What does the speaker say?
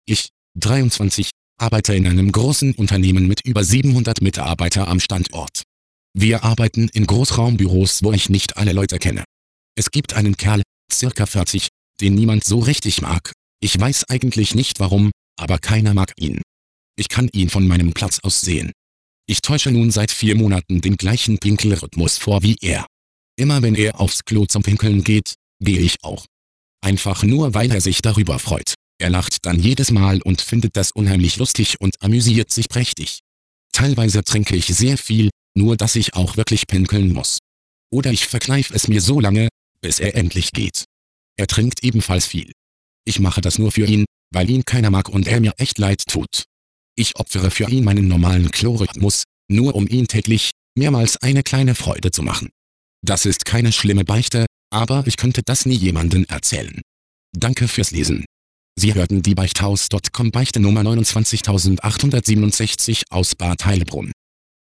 Ich, 23, arbeite in einem großen Unternehmen mit über 700 Mitarbeitern am Standort. Wir arbeiten in Großraumbüros, wo ich nicht alle Leute kenne. Es gibt einen Kerl, circa 40, den niemand so richtig mag. Ich weiß eigentlich nicht warum, aber keiner mag ihn. Ich kann ihn von meinem Platz aus sehen. Ich täusche nun seit 4 Monaten den gleichen Pinkelrhythmus vor wie er. Immer wenn er aufs Klo zum Pinkeln geht, gehe ich auch. Einfach nur, weil er sich darüber freut. Er lacht dann jedes Mal und findet das unheimlich lustig und amüsiert sich prächtig. Teilweise trinke ich sehr viel, nur dass ich auch wirklich pinkeln muss. Oder ich verkneife es mir so lange, bis er endlich geht. Er trinkt ebenfalls viel. Ich mache das nur für ihn, weil ihn keiner mag und er mir echt leid tut. Ich opfere für ihn meinen normalen Klorhythmus, nur um ihn täglich, mehrmals eine kleine Freude zu machen. Das ist keine schlimme Beichte, aber ich könnte das nie jemandem erzählen. Danke fürs Lesen. Sie hörten die Beichthaus.com Beichte Nummer 29867 aus Bad Heilbrunn.